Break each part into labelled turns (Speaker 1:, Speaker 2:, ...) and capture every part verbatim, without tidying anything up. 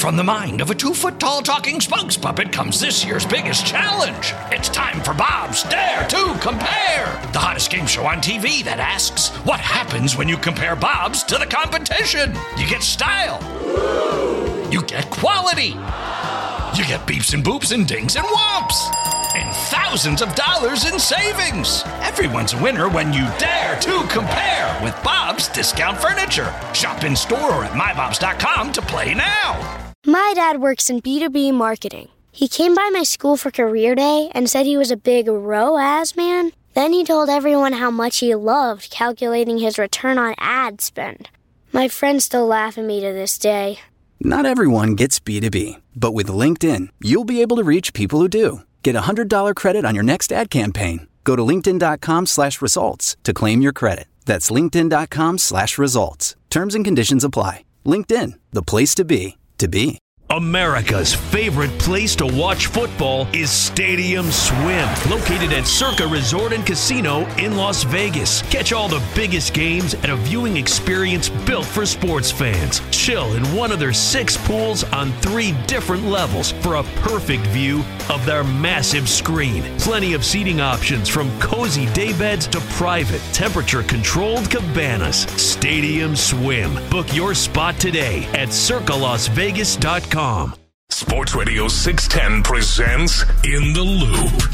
Speaker 1: From the mind of a two-foot-tall talking spokes puppet comes this year's biggest challenge. It's time for Bob's Dare to Compare, the hottest game show on T V that asks, what happens when you compare Bob's to the competition? You get style. You get quality. You get beeps and boops and dings and whomps. And thousands of dollars in savings. Everyone's a winner when you dare to compare with Bob's Discount Furniture. Shop in store or at my bobs dot com to play now.
Speaker 2: My dad works in B two B marketing. He came by my school for career day and said he was a big R O A S man. Then he told everyone how much he loved calculating his return on ad spend. My friends still laugh at me to this day.
Speaker 3: Not everyone gets B two B, but with LinkedIn, you'll be able to reach people who do. Get a one hundred dollars credit on your next ad campaign. Go to linkedin.com slash results to claim your credit. That's linkedin.com slash results. Terms and conditions apply. LinkedIn, the place to be, to be.
Speaker 4: America's favorite place to watch football is Stadium Swim, located at Circa Resort and Casino in Las Vegas. Catch all the biggest games at a viewing experience built for sports fans. Chill in one of their six pools on three different levels for a perfect view of their massive screen. Plenty of seating options from cozy daybeds to private, temperature-controlled cabanas. Stadium Swim. Book your spot today at circa las vegas dot com.
Speaker 5: Sports Radio six ten presents In the Loop.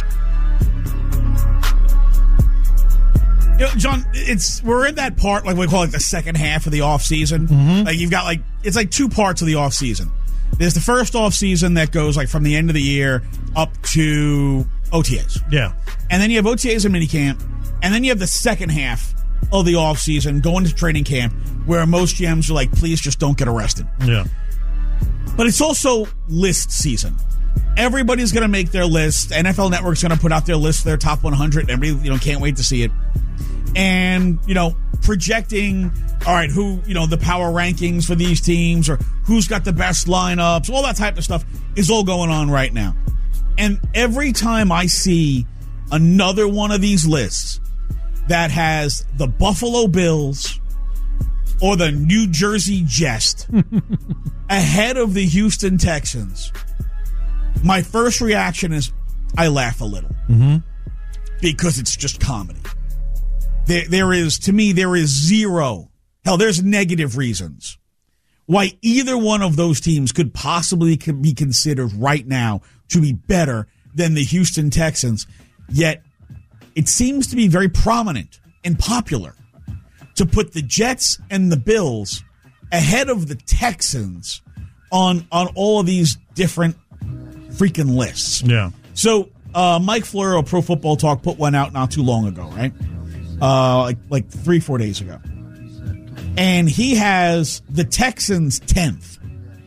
Speaker 6: You know, John, it's we're in that part, like we call it the second half of the offseason. Mm-hmm. Like you've got like it's like two parts of the offseason. There's the first offseason that goes like from the end of the year up to O T As.
Speaker 7: Yeah.
Speaker 6: And then you have O T As and minicamp, and then you have the second half of the offseason going to training camp where most G Ms are like, please just don't get arrested.
Speaker 7: Yeah.
Speaker 6: But it's also list season. Everybody's going to make their list. N F L Network's going to put out their list, their top one hundred. Everybody, you know, can't wait to see it. And, you know, projecting, all right, who, you know, the power rankings for these teams or who's got the best lineups, all that type of stuff is all going on right now. And every time I see another one of these lists that has the Buffalo Bills or the New Jersey Jets ahead of the Houston Texans, my first reaction is I laugh a little mm-hmm. because it's just comedy. There, there is, to me, there is zero, hell, there's negative reasons why either one of those teams could possibly be considered right now to be better than the Houston Texans. Yet it seems to be very prominent and popular to put the Jets and the Bills ahead of the Texans on on all of these different freaking lists.
Speaker 7: Yeah.
Speaker 6: So uh, Mike Florio of Pro Football Talk put one out not too long ago, right? Uh, like like three, four days ago. And he has the Texans tenth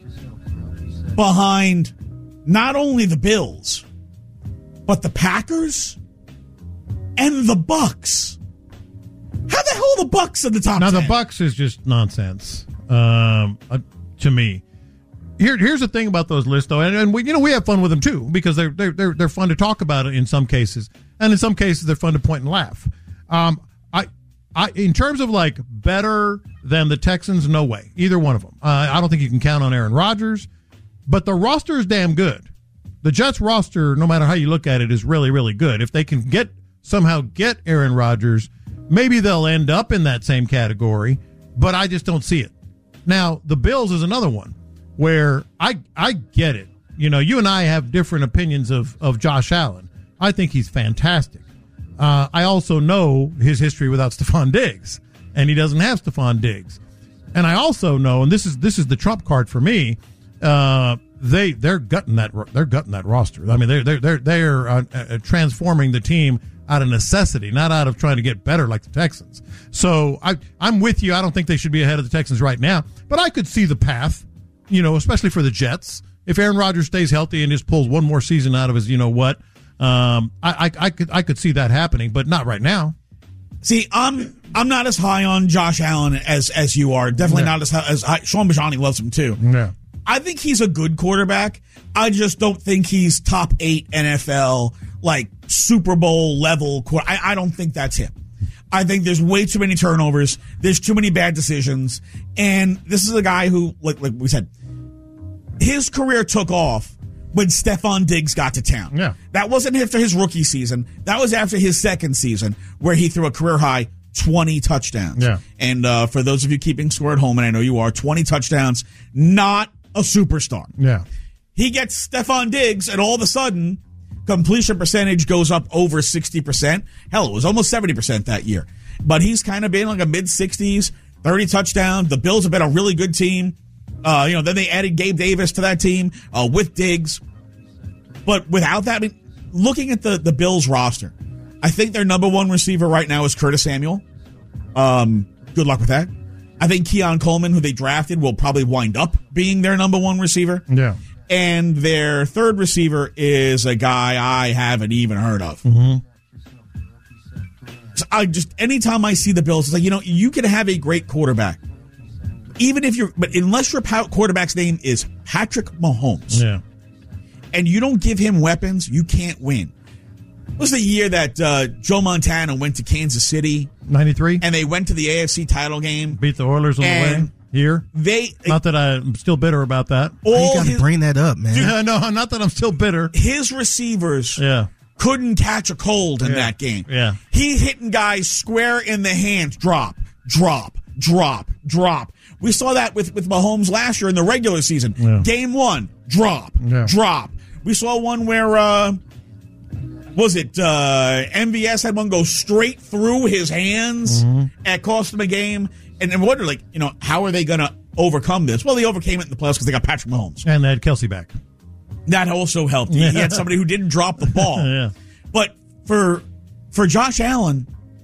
Speaker 6: behind not only the Bills, but the Packers and the Bucks. How the hell are the Bucks at the top
Speaker 7: Now,
Speaker 6: ten?
Speaker 7: the Bucks is just nonsense um, uh, to me. Here, here's the thing about those lists, though, and, and we, you know, we have fun with them too because they're they're they're they're fun to talk about it in some cases, and in some cases they're fun to point and laugh. Um, I, I, in terms of like better than the Texans, no way, either one of them. Uh, I don't think you can count on Aaron Rodgers, but the roster is damn good. The Jets roster, no matter how you look at it, is really really good. If they can get somehow get Aaron Rodgers, maybe they'll end up in that same category, but I just don't see it. Now, the Bills is another one where I I get it. You know, you and I have different opinions of, of Josh Allen. I think he's fantastic. Uh, I also know his history without Stephon Diggs, and he doesn't have Stephon Diggs. And I also know, and this is this is the trump card for me, uh, they they're gutting that they're gutting that roster. I mean, they're they're they're they're uh, uh, transforming the team out of necessity, not out of trying to get better like the Texans. So I, I'm with you. I don't think they should be ahead of the Texans right now, but I could see the path, you know, especially for the Jets. If Aaron Rodgers stays healthy and just pulls one more season out of his, you know what, um, I, I, I could I could see that happening, but not right now.
Speaker 6: See, I'm I'm not as high on Josh Allen as as you are. Definitely yeah. not as high as high. Sean Bajani loves him too.
Speaker 7: Yeah.
Speaker 6: I think he's a good quarterback. I just don't think he's top eight N F L, like Super Bowl level. I, I don't think that's him. I think there's way too many turnovers. There's too many bad decisions. And this is a guy who, like, like we said, his career took off when Stephon Diggs got to town.
Speaker 7: Yeah.
Speaker 6: That wasn't after his rookie season. That was after his second season, where he threw a career-high twenty touchdowns.
Speaker 7: Yeah.
Speaker 6: And uh, for those of you keeping score at home, and I know you are, twenty touchdowns, not a superstar.
Speaker 7: Yeah.
Speaker 6: He gets Stephon Diggs, and all of a sudden, completion percentage goes up over sixty percent. Hell, it was almost seventy percent that year. But he's kind of been like a mid-sixties, thirty touchdowns. The Bills have been a really good team. Uh, you know, then they added Gabe Davis to that team uh, with Diggs. But without that, I mean, looking at the, the Bills roster, I think their number one receiver right now is Curtis Samuel. Um, good luck with that. I think Keon Coleman, who they drafted, will probably wind up being their number one receiver.
Speaker 7: Yeah.
Speaker 6: And their third receiver is a guy I haven't even heard of.
Speaker 7: Mm-hmm.
Speaker 6: So I just, anytime I see the Bills, it's like, you know, you can have a great quarterback. Even if you're, but unless your quarterback's name is Patrick Mahomes,
Speaker 7: yeah.
Speaker 6: and you don't give him weapons, you can't win. It was the year that uh, Joe Montana went to Kansas City.
Speaker 7: ninety-three
Speaker 6: And they went to the A F C title game.
Speaker 7: Beat the Oilers on the way here.
Speaker 6: They,
Speaker 7: not that I'm still bitter about that.
Speaker 6: All
Speaker 8: you got to bring that up, man.
Speaker 7: Yeah, no, not that I'm still bitter.
Speaker 6: His receivers
Speaker 7: yeah.
Speaker 6: couldn't catch a cold in
Speaker 7: yeah.
Speaker 6: that game.
Speaker 7: Yeah.
Speaker 6: He hitting guys square in the hands. Drop, drop, drop, drop. We saw that with, with Mahomes last year in the regular season.
Speaker 7: Yeah.
Speaker 6: Game one, drop,
Speaker 7: yeah.
Speaker 6: drop. We saw one where, uh, was it uh, M V S had one go straight through his hands
Speaker 7: mm-hmm.
Speaker 6: and cost him a game. And I wonder, like, you know, how are they going to overcome this? Well, they overcame it in the playoffs because they got Patrick Mahomes.
Speaker 7: And they had Kelsey back.
Speaker 6: That also helped. He, he had somebody who didn't drop the ball.
Speaker 7: yeah.
Speaker 6: But for for Josh Allen,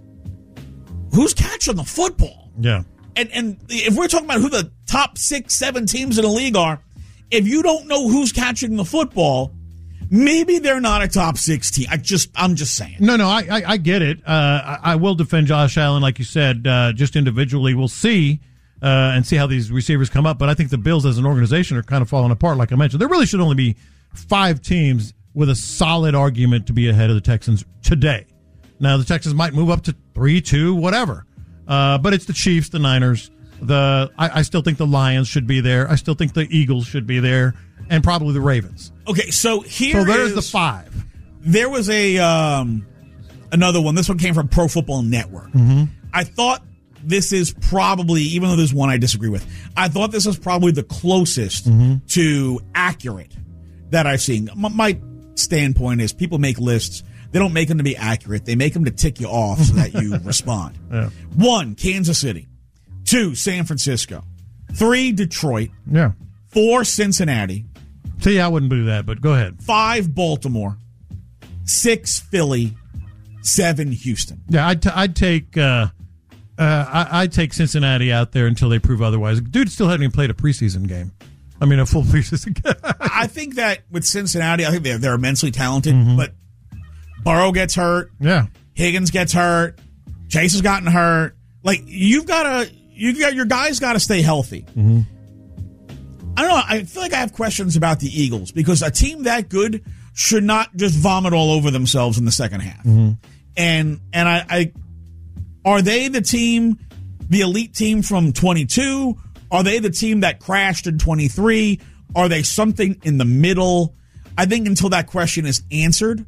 Speaker 6: who's catching the football?
Speaker 7: Yeah.
Speaker 6: And and if we're talking about who the top six, seven teams in the league are, if you don't know who's catching the football, maybe they're not a top six team. I just, I'm just saying.
Speaker 7: No, no, I, I, I get it. Uh, I, I will defend Josh Allen, like you said, uh, just individually. We'll see uh, and see how these receivers come up. But I think the Bills as an organization are kind of falling apart, like I mentioned. There really should only be five teams with a solid argument to be ahead of the Texans today. Now, the Texans might move up to three, two, whatever. Uh, but it's the Chiefs, the Niners. The I, I still think the Lions should be there. I still think the Eagles should be there. And probably the Ravens.
Speaker 6: Okay, so here
Speaker 7: So there's
Speaker 6: is,
Speaker 7: the five.
Speaker 6: There was a um, another one. This one came from Pro Football Network.
Speaker 7: Mm-hmm.
Speaker 6: I thought this is probably, even though there's one I disagree with, I thought this is probably the closest
Speaker 7: mm-hmm.
Speaker 6: to accurate that I've seen. My, my standpoint is people make lists. They don't make them to be accurate. They make them to tick you off so that you respond.
Speaker 7: Yeah.
Speaker 6: One, Kansas City. Two, San Francisco. Three, Detroit.
Speaker 7: Yeah.
Speaker 6: Four, Cincinnati.
Speaker 7: See, I wouldn't do that, but go ahead.
Speaker 6: Five, Baltimore. Six, Philly. Seven, Houston.
Speaker 7: Yeah, I'd, t- I'd take uh, uh, I- I'd take Cincinnati out there until they prove otherwise. Dude still hasn't even played a preseason game. I mean, a full preseason game.
Speaker 6: I think that with Cincinnati, I think they're, they're immensely talented,
Speaker 7: mm-hmm.
Speaker 6: but Burrow gets hurt.
Speaker 7: Yeah.
Speaker 6: Higgins gets hurt. Chase has gotten hurt. Like, you've got to, you've got, your guys got to stay healthy.
Speaker 7: Mm-hmm.
Speaker 6: I don't know. I feel like I have questions about the Eagles because a team that good should not just vomit all over themselves in the second half.
Speaker 7: Mm-hmm.
Speaker 6: And and I, I are they the team, the elite team from twenty-two? Are they the team that crashed in twenty-three? Are they something in the middle? I think until that question is answered,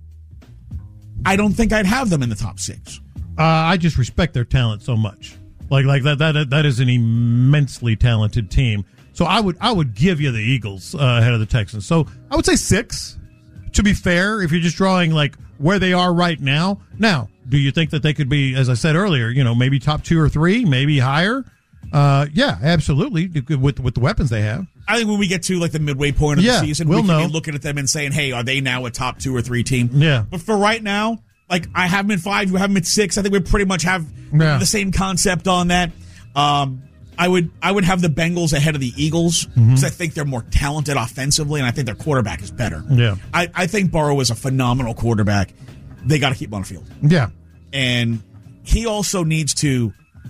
Speaker 6: I don't think I'd have them in the top six.
Speaker 7: Uh, I just respect their talent so much. Like like that that that is an immensely talented team. So I would I would give you the Eagles uh, ahead of the Texans. So I would say six. To be fair, if you're just drawing like where they are right now. Now, do you think that they could be, as I said earlier, you know, maybe top two or three, maybe higher? Uh, yeah, absolutely. With with the weapons they have.
Speaker 6: I think when we get to like the midway point of
Speaker 7: yeah,
Speaker 6: the season,
Speaker 7: we'll
Speaker 6: we can
Speaker 7: know.
Speaker 6: be looking at them and saying, "Hey, are they now a top two or three team?"
Speaker 7: Yeah.
Speaker 6: But for right now, like I have them at five, you have them at six. I think we pretty much have
Speaker 7: yeah.
Speaker 6: the same concept on that. Um, I would I would have the Bengals ahead of the Eagles because
Speaker 7: mm-hmm.
Speaker 6: I think they're more talented offensively, and I think their quarterback is better.
Speaker 7: Yeah.
Speaker 6: I, I think Burrow is a phenomenal quarterback. They got to keep him on the field.
Speaker 7: Yeah.
Speaker 6: And he also needs to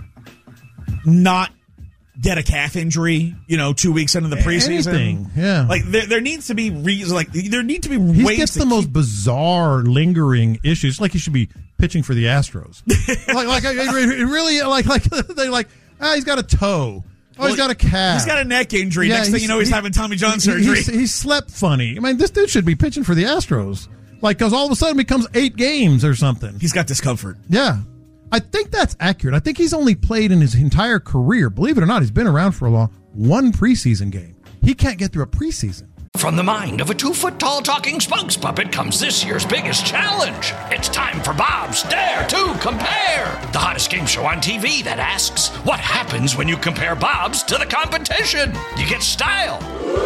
Speaker 6: not get a calf injury, you know, two weeks into the preseason.
Speaker 7: Anything. Yeah.
Speaker 6: Like there, there needs to be reasons. Like there need to be
Speaker 7: He
Speaker 6: ways.
Speaker 7: gets
Speaker 6: to
Speaker 7: the
Speaker 6: keep-
Speaker 7: most bizarre, lingering issues. Like he should be pitching for the Astros. like, like it really, like, like they like. Ah, he's got a toe. Oh, he's got a calf.
Speaker 6: He's got a neck injury.
Speaker 7: Yeah,
Speaker 6: Next thing you know, he's
Speaker 7: he,
Speaker 6: having Tommy John
Speaker 7: he,
Speaker 6: surgery.
Speaker 7: He, he slept funny. I mean, this dude should be pitching for the Astros. Like, because all of a sudden it becomes eight games or something.
Speaker 6: He's got discomfort.
Speaker 7: Yeah. I think that's accurate. I think he's only played in his entire career, believe it or not, he's been around for a long, one preseason game. He can't get through a preseason.
Speaker 1: From the mind of a two-foot-tall talking spokes puppet comes this year's biggest challenge. It's time for Bob's Dare to Compare, the hottest game show on T V that asks, what happens when you compare Bob's to the competition? You get style.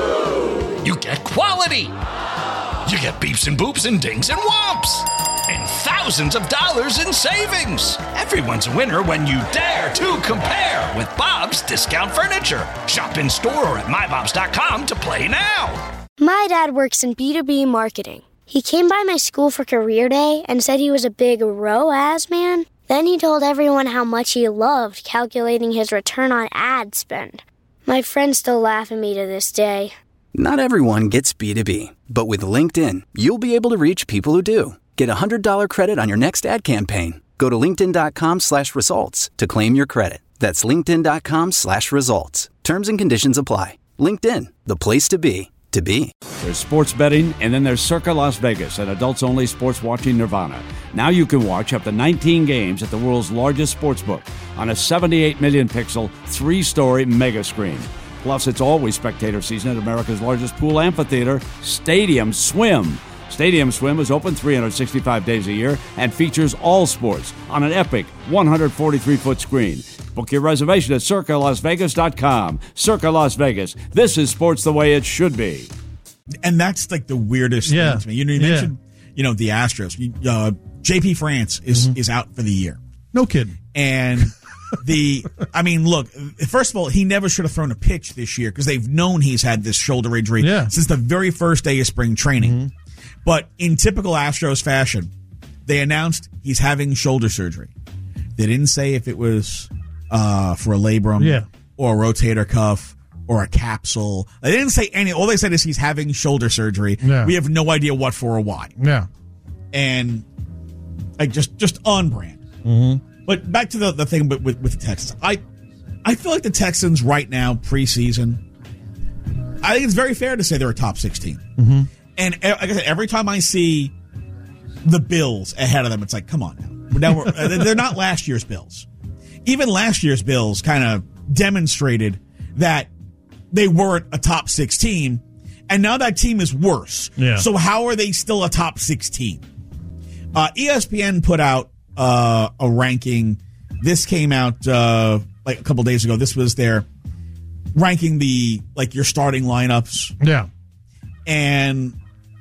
Speaker 1: You get quality. You get beeps and boops and dings and whomps. And thousands of dollars in savings. Everyone's a winner when you dare to compare with Bob's Discount Furniture. Shop in store or at my bobs dot com to play now.
Speaker 2: My dad works in B two B marketing. He came by my school for career day and said he was a big R O A S man. Then he told everyone how much he loved calculating his return on ad spend. My friends still laugh at me to this day.
Speaker 3: Not everyone gets B two B, but with LinkedIn, you'll be able to reach people who do. Get a one hundred dollars credit on your next ad campaign. Go to linkedin.com slash results to claim your credit. That's linkedin.com slash results. Terms and conditions apply. LinkedIn, the place to be, to be.
Speaker 8: There's sports betting, and then there's Circa Las Vegas, an adults-only sports watching nirvana. Now you can watch up to nineteen games at the world's largest sportsbook on a seventy-eight million pixel, three-story mega screen. Plus, it's always spectator season at America's largest pool amphitheater, Stadium Swim. Stadium Swim is open three hundred sixty-five days a year and features all sports on an epic one hundred forty-three foot screen. Book your reservation at circa las vegas dot com. Circa Las Vegas. This is sports the way it should be.
Speaker 6: And that's like the weirdest
Speaker 7: yeah.
Speaker 6: thing to me. You know, you
Speaker 7: yeah.
Speaker 6: mentioned, you know, the Astros. Uh, J P France is, mm-hmm. is out for the year.
Speaker 7: No kidding.
Speaker 6: And the, I mean, look, first of all, he never should have thrown a pitch this year because they've known he's had this shoulder injury
Speaker 7: yeah.
Speaker 6: since the very first day of spring training.
Speaker 7: Mm-hmm.
Speaker 6: But in typical Astros fashion, they announced he's having shoulder surgery. They didn't say if it was uh, for a labrum
Speaker 7: yeah.
Speaker 6: or a rotator cuff or a capsule. They didn't say any. All they said is he's having shoulder surgery.
Speaker 7: Yeah.
Speaker 6: We have no idea what for or why.
Speaker 7: Yeah.
Speaker 6: And like just just on brand.
Speaker 7: Mm-hmm.
Speaker 6: But back to the, the thing with, with, with the Texans. I, I feel like the Texans right now, preseason, I think it's very fair to say they're a top six team.
Speaker 7: Mm-hmm.
Speaker 6: And like I said, every time I see the Bills ahead of them, it's like, come on now. now we're, they're not last year's Bills. Even last year's Bills kind of demonstrated that they weren't a top six team, and now that team is worse.
Speaker 7: Yeah.
Speaker 6: So how are they still a top six team? Uh, E S P N put out uh, a ranking. This came out uh, like a couple days ago. This was their ranking the like your starting lineups.
Speaker 7: Yeah.
Speaker 6: And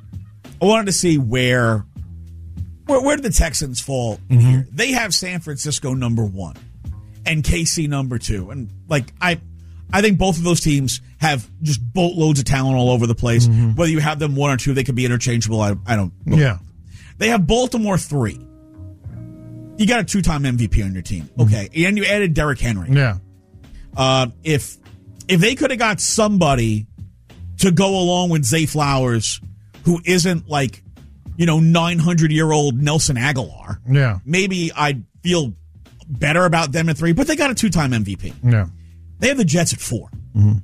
Speaker 6: I wanted to see where where, where did the Texans fall in
Speaker 7: mm-hmm.
Speaker 6: here? They have San Francisco number one and K C number two. And like I I think both of those teams have just boatloads of talent all over the place. Mm-hmm. Whether you have them one or two, they could be interchangeable. I, I don't know.
Speaker 7: Yeah.
Speaker 6: They have Baltimore three. You got a two-time M V P on your team. Okay. Mm-hmm. And you added Derrick Henry.
Speaker 7: Yeah.
Speaker 6: Uh, if if they could have got somebody to go along with Zay Flowers, who isn't like, you know, nine hundred year old Nelson Aguilar.
Speaker 7: Yeah.
Speaker 6: Maybe I'd feel better about them at three, but they got a two time M V P.
Speaker 7: Yeah.
Speaker 6: They have the Jets at four.
Speaker 7: Mm-hmm.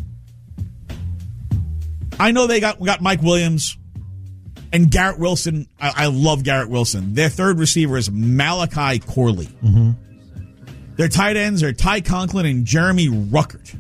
Speaker 6: I know they got, we got Mike Williams and Garrett Wilson. I, I love Garrett Wilson. Their third receiver is Malachi Corley.
Speaker 7: Mm-hmm.
Speaker 6: Their tight ends are Ty Conklin and Jeremy Ruckert.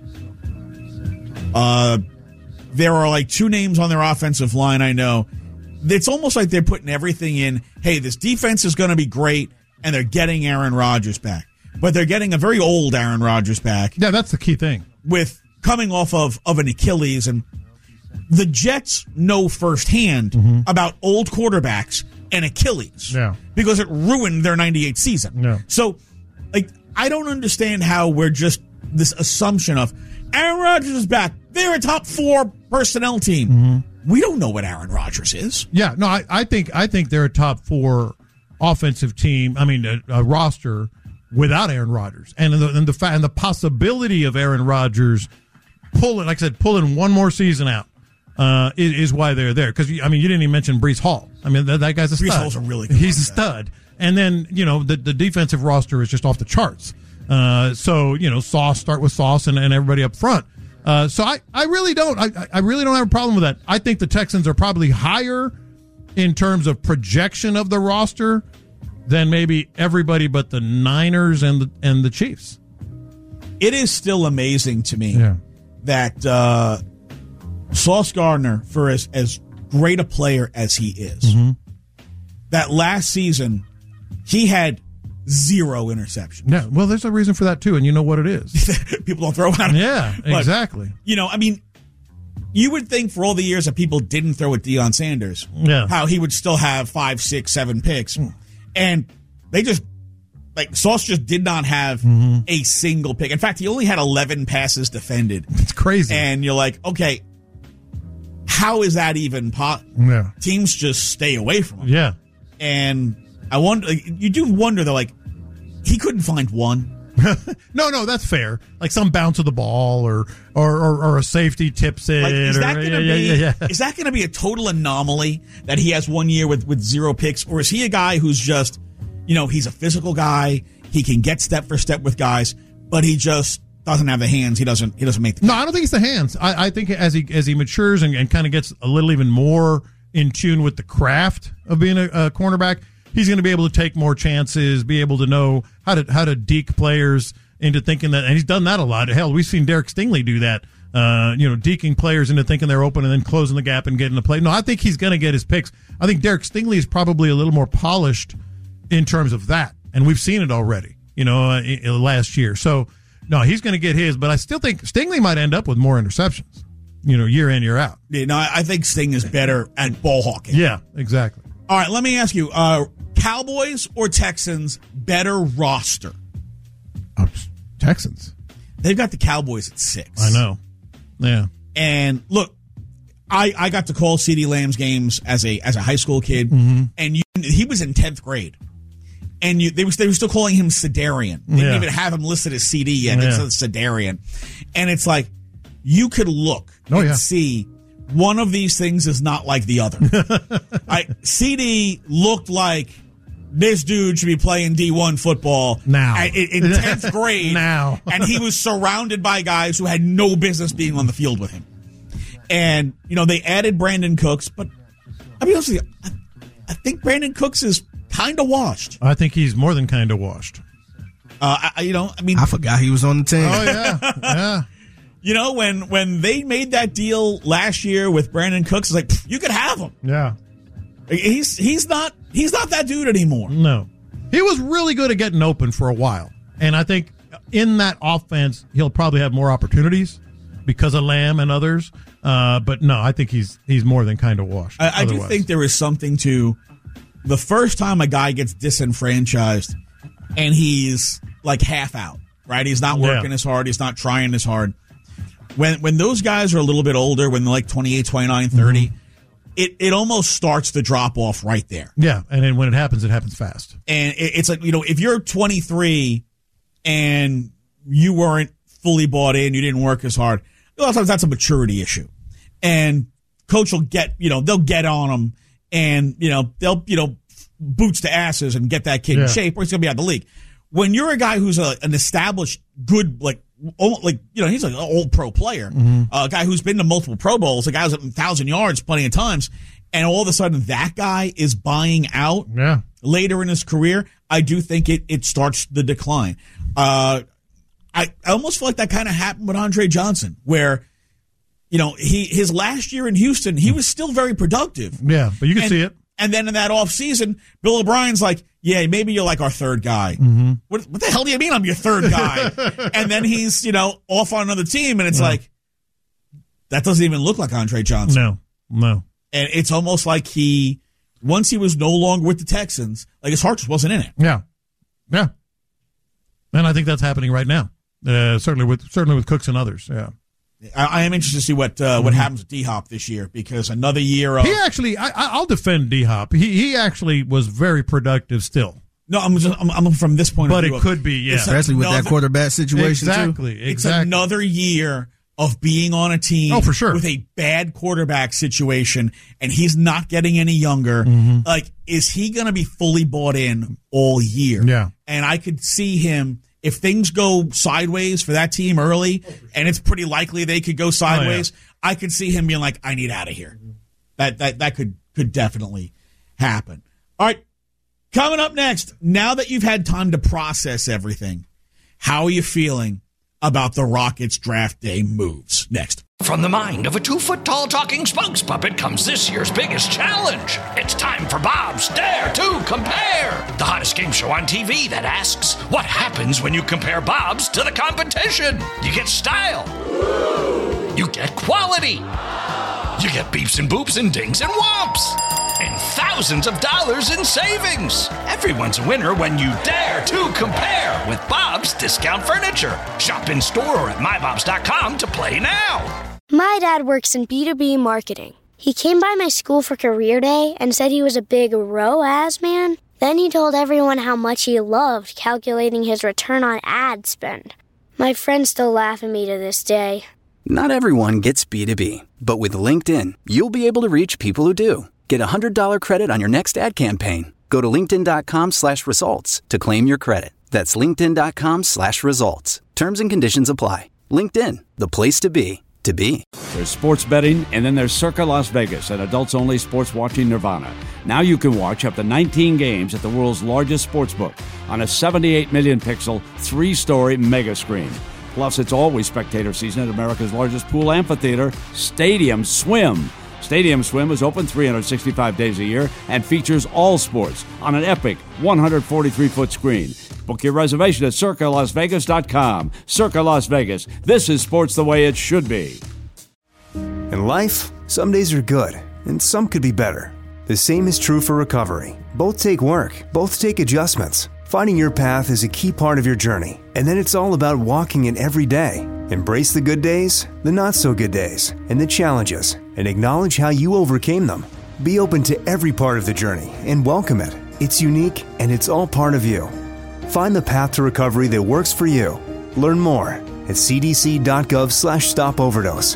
Speaker 6: Uh, There are like two names on their offensive line, I know. It's almost like they're putting everything in, hey, this defense is going to be great, and they're getting Aaron Rodgers back. But they're getting a very old Aaron Rodgers back.
Speaker 7: Yeah, that's the key thing.
Speaker 6: With coming off of, of an Achilles. And the Jets know firsthand mm-hmm. about old quarterbacks and Achilles.
Speaker 7: Yeah.
Speaker 6: Because it ruined their ninety-eight season.
Speaker 7: Yeah.
Speaker 6: So, like, I don't understand how we're just this assumption of Aaron Rodgers is back. They're a top four personnel team. Mm-hmm. We don't know what Aaron Rodgers is.
Speaker 7: Yeah, no, I, I think I think they're a top four offensive team. I mean, a, a roster without Aaron Rodgers, and the and the fa- and the possibility of Aaron Rodgers pulling, like I said, pulling one more season out uh, is, is why they're there. Because I mean, you didn't even mention Breece Hall. I mean, that, that guy's a
Speaker 6: Breece
Speaker 7: stud.
Speaker 6: Hall's a really good
Speaker 7: He's a stud. And then you know the the defensive roster is just off the charts. Uh, so, you know, Sauce, start with Sauce and, and everybody up front. Uh, so I, I really don't. I, I really don't have a problem with that. I think the Texans are probably higher in terms of projection of the roster than maybe everybody but the Niners and the, and the Chiefs.
Speaker 6: It is still amazing to me
Speaker 7: Yeah.
Speaker 6: that uh, Sauce Gardner, for as, as great a player as he is,
Speaker 7: Mm-hmm.
Speaker 6: that last season he had zero interceptions.
Speaker 7: Yeah, well, there's a reason for that too, and you know what it is.
Speaker 6: People don't throw out.
Speaker 7: Yeah,
Speaker 6: But,
Speaker 7: exactly.
Speaker 6: you know, I mean, you would think for all the years that people didn't throw at Deion Sanders,
Speaker 7: Yeah.
Speaker 6: how he would still have five, six, seven picks, and they just like Sauce just did not have
Speaker 7: Mm-hmm.
Speaker 6: a single pick. In fact, he only had eleven passes defended.
Speaker 7: It's crazy.
Speaker 6: And you're like, okay, how is that even possible?
Speaker 7: Yeah.
Speaker 6: Teams just stay away from him.
Speaker 7: Yeah.
Speaker 6: And I wonder, like, you do wonder though, like, he couldn't find one.
Speaker 7: No, no, that's fair. Like some bounce of the ball, or or or, or a safety tips it.
Speaker 6: Like, is
Speaker 7: or,
Speaker 6: that going to
Speaker 7: yeah,
Speaker 6: be
Speaker 7: yeah, yeah.
Speaker 6: is that going to be a total anomaly that he has one year with with zero picks, or is he a guy who's just, you know, he's a physical guy, he can get step for step with guys, but he just doesn't have the hands. He doesn't he doesn't make the
Speaker 7: No, I don't think it's the hands. I, I think as he as he matures and, and kind of gets a little even more in tune with the craft of being a, a cornerback, he's going to be able to take more chances, be able to know how to how to deke players into thinking that, and he's done that a lot. Hell, we've seen Derek Stingley do that. Uh, you know, deking players into thinking they're open and then closing the gap and getting the play. No, I think he's going to get his picks. I think Derek Stingley is probably a little more polished in terms of that, and we've seen it already. You know, uh, in, in last year. So no, he's going to get his, but I still think Stingley might end up with more interceptions. You know, year in, year out.
Speaker 6: Yeah, no, I think Sting is better at ball hawking.
Speaker 7: Yeah, exactly.
Speaker 6: All right, let me ask you, uh, Cowboys or Texans, better roster?
Speaker 7: Oh, Texans.
Speaker 6: They've got the Cowboys at six.
Speaker 7: I know. Yeah.
Speaker 6: And look, I, I got to call CeeDee Lamb's games as a as a high school kid,
Speaker 7: Mm-hmm.
Speaker 6: and you, he was in tenth grade. And you, they, was, they were still calling him Sedarian. They didn't
Speaker 7: Yeah.
Speaker 6: even have him listed as C D yet. They
Speaker 7: Yeah.
Speaker 6: said Sedarian. And it's like, you could look
Speaker 7: Oh,
Speaker 6: and
Speaker 7: yeah.
Speaker 6: see one of these things is not like the other. I, C D looked like this dude should be playing D one football
Speaker 7: Now.
Speaker 6: at- in, in tenth grade.
Speaker 7: Now.
Speaker 6: And he was surrounded by guys who had no business being on the field with him. And, you know, they added Brandon Cooks, but I'll be honest with you, I, I think Brandon Cooks is kind of washed.
Speaker 7: I think he's more than kind of washed.
Speaker 6: Uh, I, you know, I mean,
Speaker 9: I forgot he was on the team.
Speaker 7: Oh, yeah. Yeah.
Speaker 6: you know, when when they made that deal last year with Brandon Cooks, it's like, pff, you could have him.
Speaker 7: Yeah.
Speaker 6: He's he's not he's not that dude anymore.
Speaker 7: No. He was really good at getting open for a while. And I think in that offense, he'll probably have more opportunities because of Lamb and others. Uh, but no, I think he's he's more than kind of washed.
Speaker 6: I, I do
Speaker 7: otherwise.
Speaker 6: think there is something to the first time a guy gets disenfranchised and he's like half out, right? He's not working
Speaker 7: Yeah.
Speaker 6: as hard. He's not trying as hard. When when those guys are a little bit older, when they're like twenty-eight, twenty-nine, thirty,
Speaker 7: Mm-hmm.
Speaker 6: it, it almost starts the drop off right there.
Speaker 7: Yeah. And then when it happens, it happens fast.
Speaker 6: And it, it's like, you know, if you're twenty-three and you weren't fully bought in, you didn't work as hard, a lot of times that's a maturity issue. And coach will get, you know, they'll get on them and, you know, they'll, you know, boots to asses and get that kid
Speaker 7: Yeah.
Speaker 6: in shape or he's going to be out of the league. When you're a guy who's a, an established, good, like, almost like, you know, he's like an old pro player,
Speaker 7: Mm-hmm.
Speaker 6: a guy who's been to multiple Pro Bowls, a guy who's at a thousand yards plenty of times. And all of a sudden that guy is buying out
Speaker 7: Yeah.
Speaker 6: later in his career, I do think it, it starts the decline. Uh, I, I almost feel like that kind of happened with Andre Johnson, where, you know, he his last year in Houston, he was still very productive.
Speaker 7: Yeah. But you can
Speaker 6: And-
Speaker 7: see it.
Speaker 6: And then in that offseason, Bill O'Brien's like, yeah, maybe you're like our third guy.
Speaker 7: Mm-hmm.
Speaker 6: What, what the hell do you mean I'm your third guy? And then he's, you know, off on another team, and it's
Speaker 7: Yeah.
Speaker 6: like, that doesn't even look like Andre Johnson.
Speaker 7: No. No.
Speaker 6: And it's almost like he, once he was no longer with the Texans, like his heart just wasn't in it.
Speaker 7: Yeah. Yeah. And I think that's happening right now. Uh, certainly with certainly with Cooks and others. Yeah.
Speaker 6: I, I am interested to see what uh, what happens with D-Hop this year, because another year of
Speaker 7: He actually, I, I- I'll defend D Hop. He he actually was very productive still.
Speaker 6: no, I'm just I'm, I'm from this point
Speaker 7: But
Speaker 6: of view.
Speaker 7: it
Speaker 6: of-
Speaker 7: could be, yeah.
Speaker 6: it's
Speaker 9: Especially with that
Speaker 6: another-
Speaker 9: quarterback situation, too.
Speaker 7: Exactly.
Speaker 6: It's
Speaker 7: Exactly.
Speaker 6: another year of being on a team
Speaker 7: Oh, for sure.
Speaker 6: with a bad quarterback situation, and he's not getting any younger.
Speaker 7: Mm-hmm.
Speaker 6: Like, is he going to be fully bought in all year?
Speaker 7: Yeah.
Speaker 6: And I could see him if things go sideways for that team early, and it's pretty likely they could go sideways, oh, yeah. I could see him being like, I need out of here. That that that could could definitely happen. All right, coming up next, now that you've had time to process everything, how are you feeling about the Rockets draft day moves? Next.
Speaker 1: From the mind of a two-foot-tall talking spokes puppet comes this year's biggest challenge. It's time for Bob's Dare to Compare, the hottest game show on T V that asks, what happens when you compare Bob's to the competition? You get style. You get quality. You get beeps and boops and dings and whomps. And thousands of dollars in savings. Everyone's a winner when you dare to compare with Bob's Discount Furniture. Shop in store or at my bobs dot com to play now.
Speaker 2: My dad works in B two B marketing. He came by my school for career day and said he was a big R O A S man. Then he told everyone how much he loved calculating his return on ad spend. My friends still laugh at me to this day.
Speaker 3: Not everyone gets B two B, but with LinkedIn, you'll be able to reach people who do. Get a one hundred dollars credit on your next ad campaign. Go to linkedin.com slash results to claim your credit. That's linkedin.com slash results. Terms and conditions apply. LinkedIn, the place to be, to be.
Speaker 8: There's sports betting, and then there's Circa Las Vegas, an adults-only sports watching nirvana. Now you can watch up to nineteen games at the world's largest sportsbook on a seventy-eight million pixel, three-story mega screen. Plus, it's always spectator season at America's largest pool amphitheater, Stadium Swim. Stadium Swim is open three hundred sixty-five days a year and features all sports on an epic one hundred forty-three foot screen. Book your reservation at circa las vegas dot com. Circa Las Vegas. This is sports the way it should be.
Speaker 10: In life, some days are good, and some could be better. The same is true for recovery. Both take work. Both take adjustments. Finding your path is a key part of your journey, and then it's all about walking it every day. Embrace the good days, the not-so-good days, and the challenges, and acknowledge how you overcame them. Be open to every part of the journey and welcome it. It's unique, and it's all part of you. Find the path to recovery that works for you. Learn more at cdc.gov slash stop overdose.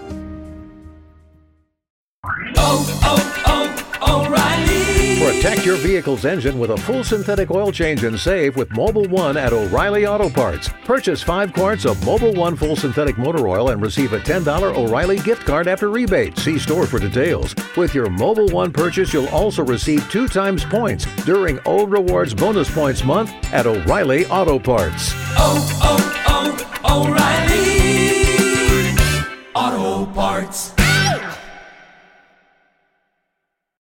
Speaker 11: Oh, oh, oh, O'Reilly.
Speaker 12: Protect your vehicle's engine with a full synthetic oil change and save with Mobil one at O'Reilly Auto Parts. Purchase five quarts of Mobil one full synthetic motor oil and receive a ten dollars O'Reilly gift card after rebate. See store for details. With your Mobil one purchase, you'll also receive two times points during O Rewards Bonus Points Month at O'Reilly Auto Parts.
Speaker 11: Oh, oh, oh, O'Reilly Auto Parts.